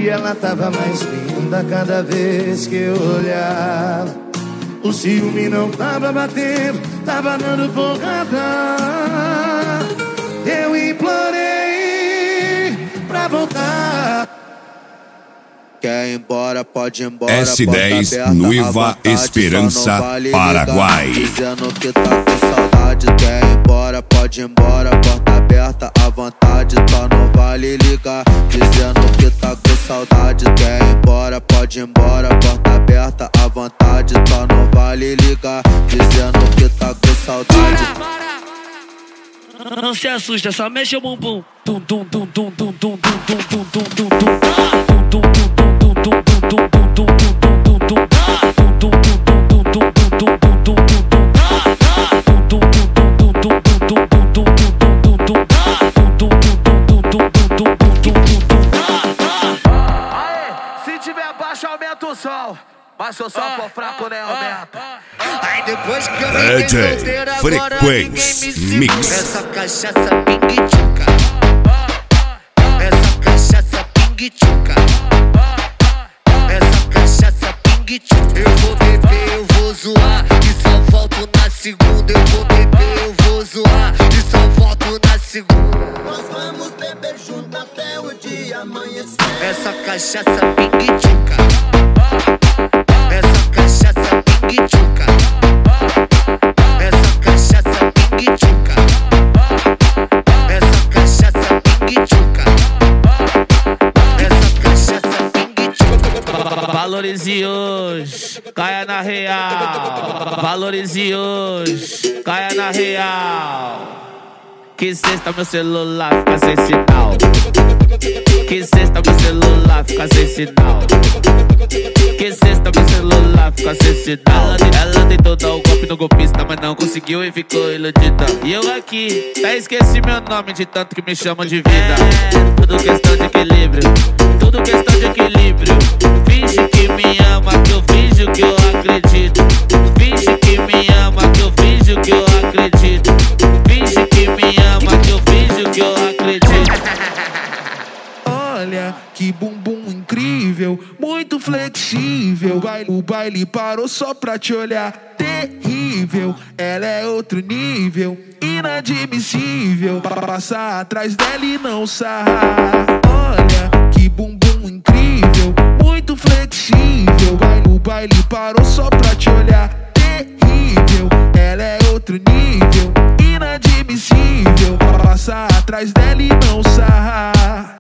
E ela tava mais linda cada vez que eu olhava. O ciúme não tava batendo, tava dando porrada. Eu implorei pra voltar. Quer ir embora, pode ir embora. S10 Noiva Esperança, Paraguai. Dizendo que tá com saudade. Quer ir embora, pode ir embora. Porta aberta à vontade, só não vale ligar. Dizendo que tá com saudade. Quer ir embora, pode ir embora. Porta aberta à vontade, só não vale ligar. Dizendo que tá com saudade. Não se assusta, só mexe o bumbum. Tum tum tum tum tum tum tum tum tum tum tum tum. Se tiver baixo, aumenta o som. Mas se o som for fraco, nem aumenta. Aí depois que eu DJ fiquei solteiro, agora Frequência ninguém me Mix. segura. Essa cachaça pingue-tchuca. Essa cachaça pingue-tchuca. Essa cachaça pingue-tchuca. Eu vou beber, eu vou zoar, e só volto na segunda. Eu vou beber, eu vou zoar, e só volto na segunda. Nós vamos beber junto até o dia amanhecer. Essa cachaça pingue-tchuca. Essa cachaça pingue-tchuca. Essa cachaça pingue-tchuca. Essa cachaça pingue-tchuca. Essa cachaça pingue-tchuca. Valorize hoje, caia na real. Valorize hoje, caia na real. Que sexta meu celular fica sem sinal. Que sexta meu celular fica sem sinal. Que sexta meu celular fica sem sinal. Ela tentou dar o golpe no golpista, mas não conseguiu e ficou iludida. E eu aqui, até esqueci meu nome de tanto que me chamam de vida. Tudo questão de equilíbrio, tudo questão de equilíbrio. Finge que me ama, que eu finjo que eu acredito. Finge que me ama, que eu finjo que eu acredito. Finge que me ama, que eu finjo que eu acredito. Olha que bumbum incrível, muito flexível. O baile parou só pra te olhar. Terrível, ela é outro nível, inadmissível. Passar atrás dela e não sarrar. Olha que bumbum incrível, muito flexível. O baile parou só pra te olhar. Terrível, ela é outro nível, inadmissível. Passar atrás dela e não sarrar.